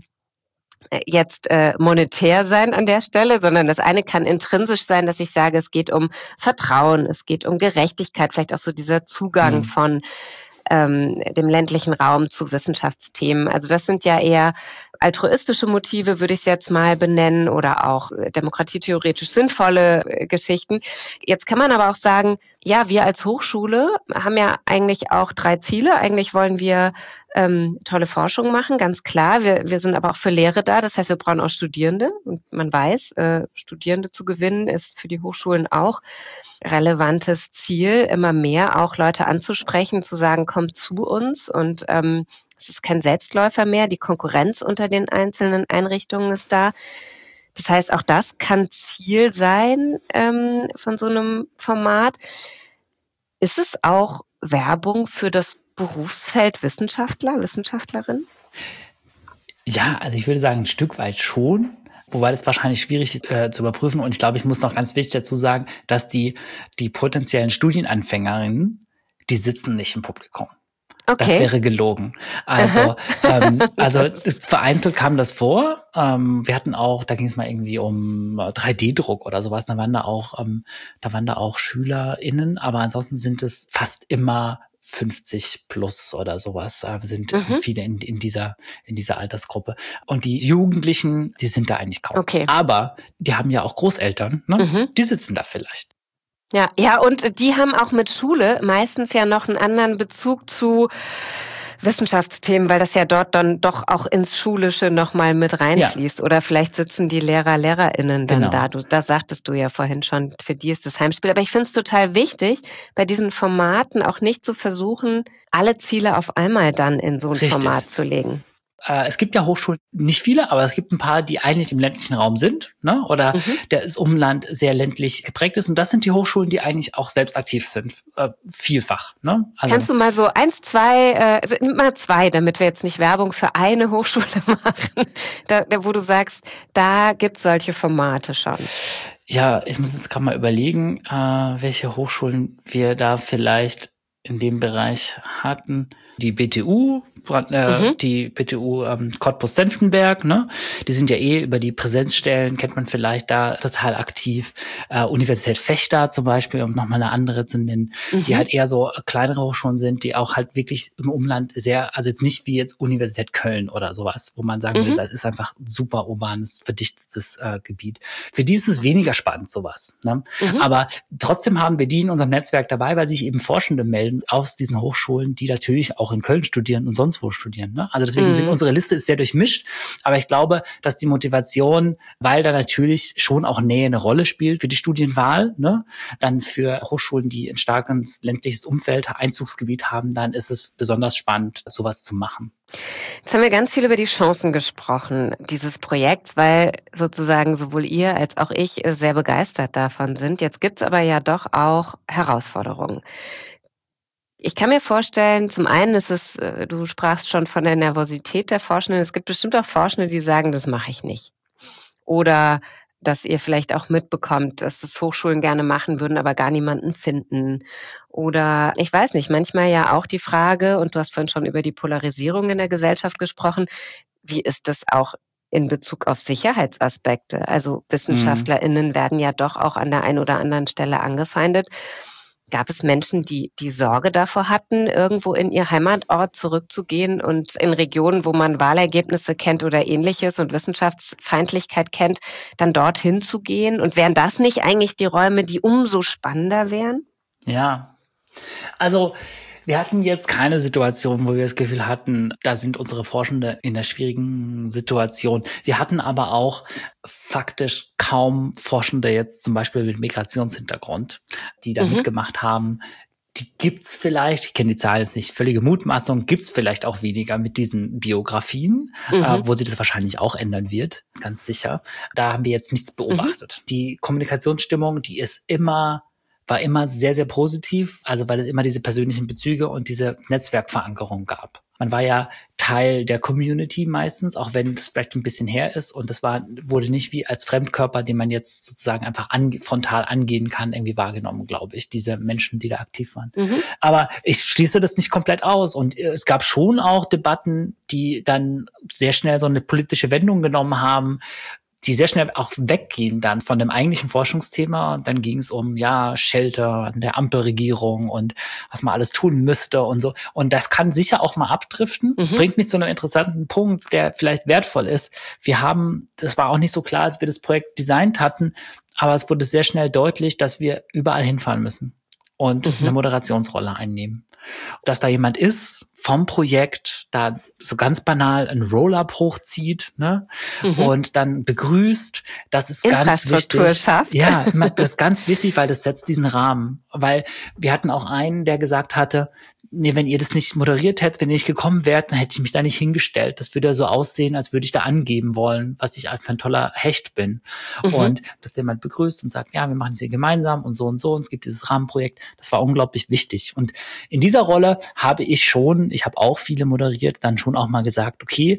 jetzt äh, monetär sein an der Stelle, sondern das eine kann intrinsisch sein, dass ich sage, es geht um Vertrauen, es geht um Gerechtigkeit, vielleicht auch so dieser Zugang mhm. von ähm, dem ländlichen Raum zu Wissenschaftsthemen. Also das sind ja eher altruistische Motive, würde ich es jetzt mal benennen, oder auch demokratietheoretisch sinnvolle äh, Geschichten. Jetzt kann man aber auch sagen, ja, wir als Hochschule haben ja eigentlich auch drei Ziele. Eigentlich wollen wir ähm, tolle Forschung machen, ganz klar. Wir, wir sind aber auch für Lehre da. Das heißt, wir brauchen auch Studierende. Und man weiß, äh, Studierende zu gewinnen ist für die Hochschulen auch relevantes Ziel, immer mehr auch Leute anzusprechen, zu sagen, kommt zu uns. Und ähm, es ist kein Selbstläufer mehr. Die Konkurrenz unter den einzelnen Einrichtungen ist da. Das heißt, auch das kann Ziel sein ähm, von so einem Format. Ist es auch Werbung für das Berufsfeld Wissenschaftler, Wissenschaftlerin? Ja, also ich würde sagen, ein Stück weit schon. Wobei das wahrscheinlich schwierig äh, zu überprüfen. Und ich glaube, ich muss noch ganz wichtig dazu sagen, dass die, die potenziellen Studienanfängerinnen, die sitzen nicht im Publikum. Okay. Das wäre gelogen. Also, ähm, also ist, vereinzelt kam das vor. Ähm, wir hatten auch, da ging es mal irgendwie um drei D Druck oder sowas. Da waren da auch, ähm, da waren da auch SchülerInnen, aber ansonsten sind es fast immer fünfzig plus oder sowas, äh, sind mhm. viele in, in dieser in dieser Altersgruppe. Und die Jugendlichen, die sind da eigentlich kaum. Okay. Aber die haben ja auch Großeltern, ne? Mhm. Die sitzen da vielleicht. Ja, ja, und die haben auch mit Schule meistens ja noch einen anderen Bezug zu Wissenschaftsthemen, weil das ja dort dann doch auch ins Schulische nochmal mit reinfließt. Ja. Oder vielleicht sitzen die Lehrer, LehrerInnen dann genau. da. Du, da sagtest du ja vorhin schon, für die ist das Heimspiel. Aber ich finde es total wichtig, bei diesen Formaten auch nicht zu versuchen, alle Ziele auf einmal dann in so ein Richtig. Format zu legen. Es gibt ja Hochschulen, nicht viele, aber es gibt ein paar, die eigentlich im ländlichen Raum sind, ne? Oder mhm. das Umland sehr ländlich geprägt ist. Und das sind die Hochschulen, die eigentlich auch selbst aktiv sind, äh, vielfach. Ne? Also kannst du mal so eins, zwei, äh, also nimm mal zwei, damit wir jetzt nicht Werbung für eine Hochschule machen, da, da, wo du sagst, da gibt's solche Formate schon. Ja, ich muss jetzt gerade mal überlegen, äh, welche Hochschulen wir da vielleicht in dem Bereich hatten. Die B T U, äh, mhm. die B T U ähm, Cottbus-Senftenberg, ne? Die sind ja eh über die Präsenzstellen, kennt man vielleicht da total aktiv. Äh, Universität Vechta zum Beispiel, um nochmal eine andere zu nennen, mhm. die halt eher so kleinere Hochschulen sind, die auch halt wirklich im Umland sehr, also jetzt nicht wie jetzt Universität Köln oder sowas, wo man sagen mhm. will, das ist einfach ein super urbanes, verdichtetes äh, Gebiet. Für die ist es weniger spannend, sowas. Ne? Mhm. Aber trotzdem haben wir die in unserem Netzwerk dabei, weil sich eben Forschende melden aus diesen Hochschulen, die natürlich auch in Köln studieren und sonst wo studieren. Ne? Also deswegen mhm. sind unsere Liste ist sehr durchmischt. Aber ich glaube, dass die Motivation, weil da natürlich schon auch Nähe eine Rolle spielt für die Studienwahl, ne? Dann für Hochschulen, die ein starkes ländliches Umfeld, Einzugsgebiet haben, dann ist es besonders spannend, sowas zu machen. Jetzt haben wir ganz viel über die Chancen gesprochen dieses Projekts, weil sozusagen sowohl ihr als auch ich sehr begeistert davon sind. Jetzt gibt's aber ja doch auch Herausforderungen. Ich kann mir vorstellen, zum einen ist es, du sprachst schon von der Nervosität der Forschenden, es gibt bestimmt auch Forschende, die sagen, das mache ich nicht. Oder dass ihr vielleicht auch mitbekommt, dass das Hochschulen gerne machen würden, aber gar niemanden finden. Oder ich weiß nicht, manchmal ja auch die Frage, und du hast vorhin schon über die Polarisierung in der Gesellschaft gesprochen, wie ist das auch in Bezug auf Sicherheitsaspekte? Also WissenschaftlerInnen werden ja doch auch an der einen oder anderen Stelle angefeindet. Gab es Menschen, die die Sorge davor hatten, irgendwo in ihr Heimatort zurückzugehen und in Regionen, wo man Wahlergebnisse kennt oder Ähnliches und Wissenschaftsfeindlichkeit kennt, dann dorthin zu gehen? Und wären das nicht eigentlich die Räume, die umso spannender wären? Ja, also wir hatten jetzt keine Situation, wo wir das Gefühl hatten, da sind unsere Forschende in einer schwierigen Situation. Wir hatten aber auch faktisch kaum Forschende jetzt zum Beispiel mit Migrationshintergrund, die da mhm. mitgemacht haben. Die gibt's vielleicht, ich kenne die Zahlen jetzt nicht, völlige Mutmaßung, gibt's vielleicht auch weniger mit diesen Biografien, mhm. äh, wo sie das wahrscheinlich auch ändern wird, ganz sicher. Da haben wir jetzt nichts beobachtet. Mhm. Die Kommunikationsstimmung, die ist immer war immer sehr, sehr positiv, also weil es immer diese persönlichen Bezüge und diese Netzwerkverankerung gab. Man war ja Teil der Community meistens, auch wenn das vielleicht ein bisschen her ist, und das war wurde nicht wie als Fremdkörper, den man jetzt sozusagen einfach an, frontal angehen kann, irgendwie wahrgenommen, glaube ich, diese Menschen, die da aktiv waren. Mhm. Aber ich schließe das nicht komplett aus, und es gab schon auch Debatten, die dann sehr schnell so eine politische Wendung genommen haben, die sehr schnell auch weggehen dann von dem eigentlichen Forschungsthema. Und dann ging es um, ja, Shelter an der Ampelregierung und was man alles tun müsste und so. Und das kann sicher auch mal abdriften. Mhm. Bringt mich zu einem interessanten Punkt, der vielleicht wertvoll ist. Wir haben, das war auch nicht so klar, als wir das Projekt designt hatten, aber es wurde sehr schnell deutlich, dass wir überall hinfahren müssen und mhm. eine Moderationsrolle einnehmen. Dass da jemand ist vom Projekt, da so ganz banal ein Roll-up hochzieht, ne, mhm. und dann begrüßt, das ist ganz wichtig. Schafft. Ja, das ist ganz wichtig, weil das setzt diesen Rahmen. Weil wir hatten auch einen, der gesagt hatte, nee, wenn ihr das nicht moderiert hättet, wenn ihr nicht gekommen wärt, dann hätte ich mich da nicht hingestellt. Das würde ja so aussehen, als würde ich da angeben wollen, was ich einfach ein toller Hecht bin. Mhm. Und dass jemand begrüßt und sagt, ja, wir machen es hier gemeinsam und so und so, und es gibt dieses Rahmenprojekt. Das war unglaublich wichtig. Und in dieser Rolle habe ich schon, ich habe auch viele moderiert, dann schon auch mal gesagt, okay,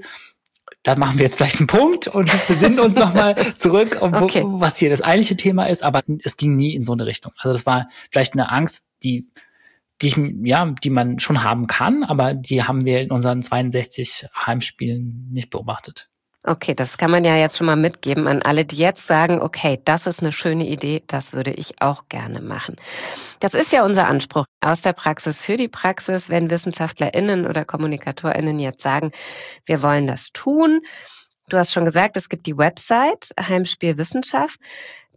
da machen wir jetzt vielleicht einen Punkt und besinnen uns nochmal zurück, um, okay. wo, was hier das eigentliche Thema ist. Aber es ging nie in so eine Richtung. Also das war vielleicht eine Angst, die die ich, ja, die man schon haben kann, aber die haben wir in unseren zweiundsechzig Heimspielen nicht beobachtet. Okay, das kann man ja jetzt schon mal mitgeben an alle, die jetzt sagen, okay, das ist eine schöne Idee, das würde ich auch gerne machen. Das ist ja unser Anspruch aus der Praxis für die Praxis, wenn WissenschaftlerInnen oder KommunikatorInnen jetzt sagen, wir wollen das tun. Du hast schon gesagt, es gibt die Website Heimspiel Wissenschaft.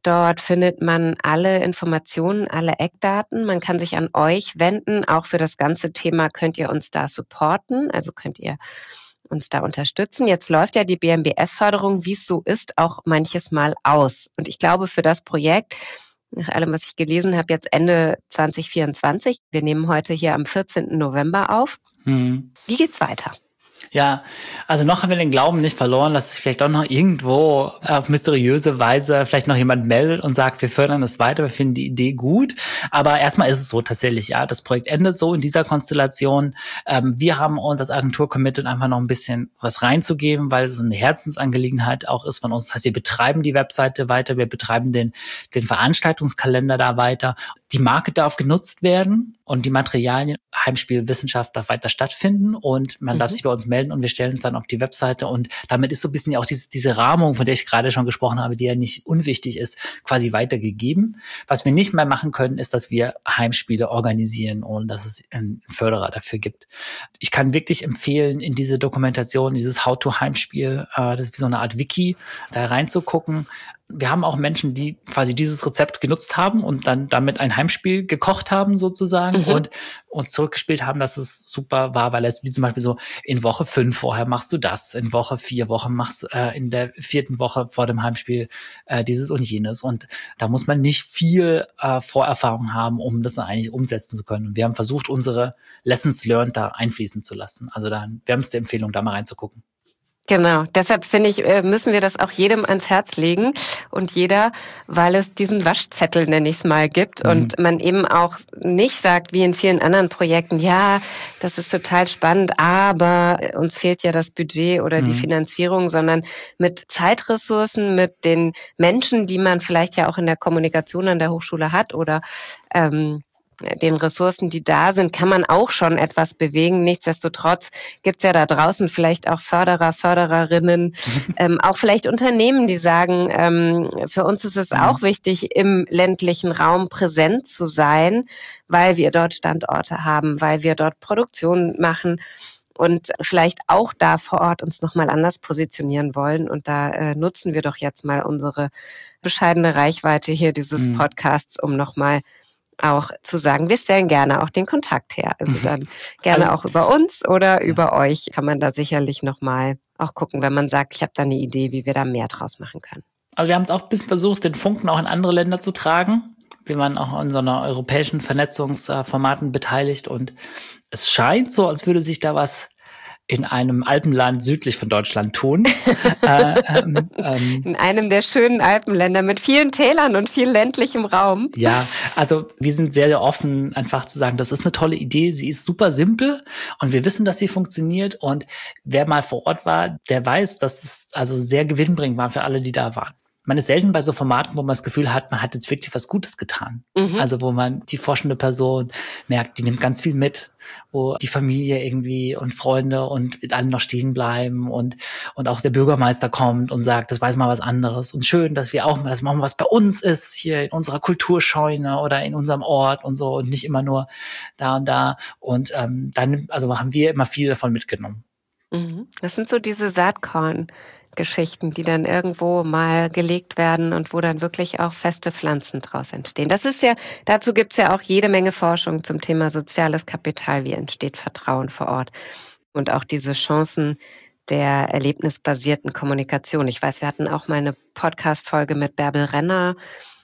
Dort findet man alle Informationen, alle Eckdaten. Man kann sich an euch wenden. Auch für das ganze Thema könnt ihr uns da supporten, also könnt ihr uns da unterstützen. Jetzt läuft ja die B M B F-Förderung, wie es so ist, auch manches Mal aus. Und ich glaube, für das Projekt, nach allem, was ich gelesen habe, jetzt Ende zwanzig vierundzwanzig, wir nehmen heute hier am vierzehnten November auf. Hm. Wie geht's weiter? Ja, also noch haben wir den Glauben nicht verloren, dass sich vielleicht auch noch irgendwo auf mysteriöse Weise vielleicht noch jemand meldet und sagt, wir fördern das weiter, wir finden die Idee gut. Aber erstmal ist es so tatsächlich, ja, das Projekt endet so in dieser Konstellation. Ähm, wir haben uns als Agentur committed, einfach noch ein bisschen was reinzugeben, weil es eine Herzensangelegenheit auch ist von uns. Das heißt, wir betreiben die Webseite weiter, wir betreiben den, den Veranstaltungskalender da weiter. Die Marke darf genutzt werden und die Materialien, Heimspiel, Wissenschaft darf weiter stattfinden und man mhm. darf sich bei uns melden und wir stellen es dann auf die Webseite und damit ist so ein bisschen ja auch diese, diese Rahmung, von der ich gerade schon gesprochen habe, die ja nicht unwichtig ist, quasi weitergegeben. Was wir nicht mehr machen können, ist, dass wir Heimspiele organisieren und dass es einen Förderer dafür gibt. Ich kann wirklich empfehlen, in diese Dokumentation, dieses How-to-Heimspiel, äh, das ist wie so eine Art Wiki, da reinzugucken. Wir haben auch Menschen, die quasi dieses Rezept genutzt haben und dann damit ein Heimspiel gekocht haben sozusagen mhm. und uns zurückgespielt haben, dass es super war, weil es wie zum Beispiel so in Woche fünf vorher machst du das, in Woche vier Wochen machst äh, in der vierten Woche vor dem Heimspiel äh, dieses und jenes und da muss man nicht viel äh, Vorerfahrung haben, um das dann eigentlich umsetzen zu können. Und wir haben versucht, unsere Lessons learned da einfließen zu lassen. Also da wärmste Empfehlung, da mal reinzugucken. Genau, deshalb finde ich, müssen wir das auch jedem ans Herz legen und jeder, weil es diesen Waschzettel, nenne ich es mal, gibt mhm. und man eben auch nicht sagt, wie in vielen anderen Projekten, ja, das ist total spannend, aber uns fehlt ja das Budget oder mhm. die Finanzierung, sondern mit Zeitressourcen, mit den Menschen, die man vielleicht ja auch in der Kommunikation an der Hochschule hat oder ähm, den Ressourcen, die da sind, kann man auch schon etwas bewegen. Nichtsdestotrotz gibt's ja da draußen vielleicht auch Förderer, Fördererinnen, ähm, auch vielleicht Unternehmen, die sagen, ähm, für uns ist es mhm. auch wichtig, im ländlichen Raum präsent zu sein, weil wir dort Standorte haben, weil wir dort Produktion machen und vielleicht auch da vor Ort uns nochmal anders positionieren wollen. Und da äh, nutzen wir doch jetzt mal unsere bescheidene Reichweite hier dieses mhm. Podcasts, um nochmal auch zu sagen, wir stellen gerne auch den Kontakt her. Also dann gerne auch über uns oder über euch kann man da sicherlich nochmal auch gucken, wenn man sagt, ich habe da eine Idee, wie wir da mehr draus machen können. Also wir haben es auch ein bisschen versucht, den Funken auch in andere Länder zu tragen. Wir waren auch an so einer europäischen Vernetzungsformaten beteiligt und es scheint so, als würde sich da was in einem Alpenland südlich von Deutschland tun. äh, ähm, ähm, in einem der schönen Alpenländer mit vielen Tälern und viel ländlichem Raum. Ja, also wir sind sehr, sehr offen, einfach zu sagen, das ist eine tolle Idee, sie ist super simpel und wir wissen, dass sie funktioniert und wer mal vor Ort war, der weiß, dass es also sehr gewinnbringend war für alle, die da waren. Man ist selten bei so Formaten, wo man das Gefühl hat, man hat jetzt wirklich was Gutes getan. Mhm. Also wo man die forschende Person merkt, die nimmt ganz viel mit, wo die Familie irgendwie und Freunde und alle noch stehen bleiben und und auch der Bürgermeister kommt und sagt, das weiß mal was anderes und schön, dass wir auch mal das machen, was bei uns ist, hier in unserer Kulturscheune oder in unserem Ort und so und nicht immer nur da und da. Und ähm, dann, also haben wir immer viel davon mitgenommen. Mhm. Das sind so diese Saatkorn. Geschichten, die dann irgendwo mal gelegt werden und wo dann wirklich auch feste Pflanzen draus entstehen. Das ist ja, dazu gibt's ja auch jede Menge Forschung zum Thema soziales Kapital, wie entsteht Vertrauen vor Ort und auch diese Chancen der erlebnisbasierten Kommunikation. Ich weiß, wir hatten auch mal eine Podcast-Folge mit Bärbel Renner,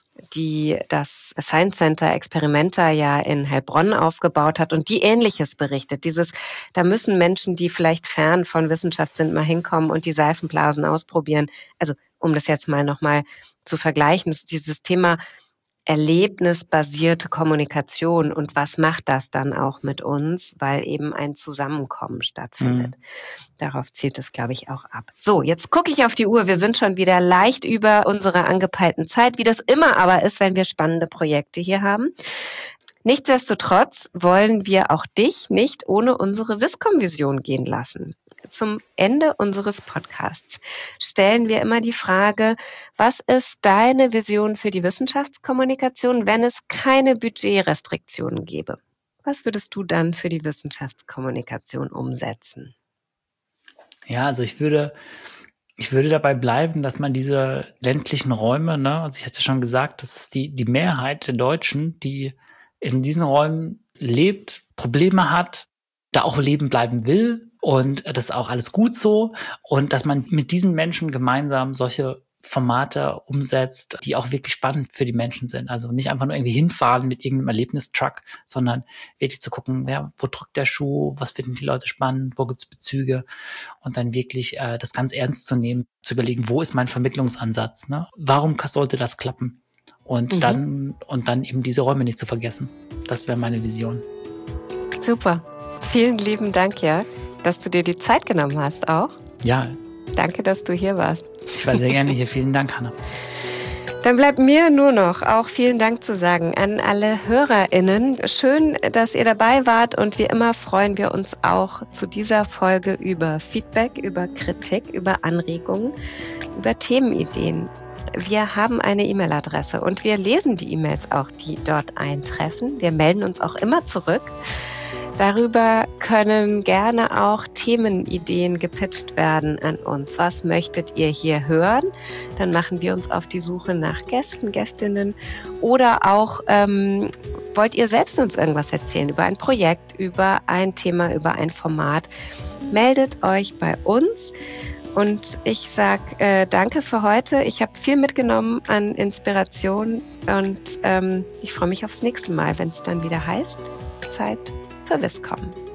die das Science Center Experimenta ja in Heilbronn aufgebaut hat und die Ähnliches berichtet. Dieses, da müssen Menschen, die vielleicht fern von Wissenschaft sind, mal hinkommen und die Seifenblasen ausprobieren. Also, um das jetzt mal nochmal zu vergleichen, dieses Thema erlebnisbasierte Kommunikation und was macht das dann auch mit uns, weil eben ein Zusammenkommen stattfindet. Mhm. Darauf zielt es, glaube ich, auch ab. So, jetzt gucke ich auf die Uhr. Wir sind schon wieder leicht über unserer angepeilten Zeit, wie das immer aber ist, wenn wir spannende Projekte hier haben. Nichtsdestotrotz wollen wir auch dich nicht ohne unsere Viscom-Vision gehen lassen. Zum Ende unseres Podcasts stellen wir immer die Frage, was ist deine Vision für die Wissenschaftskommunikation, wenn es keine Budgetrestriktionen gäbe? Was würdest du dann für die Wissenschaftskommunikation umsetzen? Ja, also ich würde Ich würde dabei bleiben, dass man diese ländlichen Räume, ne, also ich hatte schon gesagt, das ist die, die Mehrheit der Deutschen, die in diesen Räumen lebt, Probleme hat, da auch leben bleiben will und das ist auch alles gut so und dass man mit diesen Menschen gemeinsam solche Formate umsetzt, die auch wirklich spannend für die Menschen sind. Also nicht einfach nur irgendwie hinfahren mit irgendeinem Erlebnistruck, sondern wirklich zu gucken, ja, wo drückt der Schuh, was finden die Leute spannend, wo gibt's Bezüge und dann wirklich äh, das ganz ernst zu nehmen, zu überlegen, wo ist mein Vermittlungsansatz, ne? Warum sollte das klappen? Und mhm. dann und dann eben diese Räume nicht zu vergessen. Das wäre meine Vision. Super. Vielen lieben Dank, Jörg, dass du dir die Zeit genommen hast auch. Ja. Danke, dass du hier warst. Ich war sehr gerne hier. Vielen Dank, Hanna. Dann bleibt mir nur noch auch vielen Dank zu sagen an alle HörerInnen. Schön, dass ihr dabei wart und wie immer freuen wir uns auch zu dieser Folge über Feedback, über Kritik, über Anregungen, über Themenideen. Wir haben eine E-Mail-Adresse und wir lesen die E-Mails auch, die dort eintreffen. Wir melden uns auch immer zurück. Darüber können gerne auch Themenideen gepitcht werden an uns. Was möchtet ihr hier hören? Dann machen wir uns auf die Suche nach Gästen, Gästinnen. Oder auch ähm, wollt ihr selbst uns irgendwas erzählen über ein Projekt, über ein Thema, über ein Format? Meldet euch bei uns. Und ich sage äh, danke für heute. Ich habe viel mitgenommen an Inspiration und ähm, ich freue mich aufs nächste Mal, wenn es dann wieder heißt Zeit für Wisscom.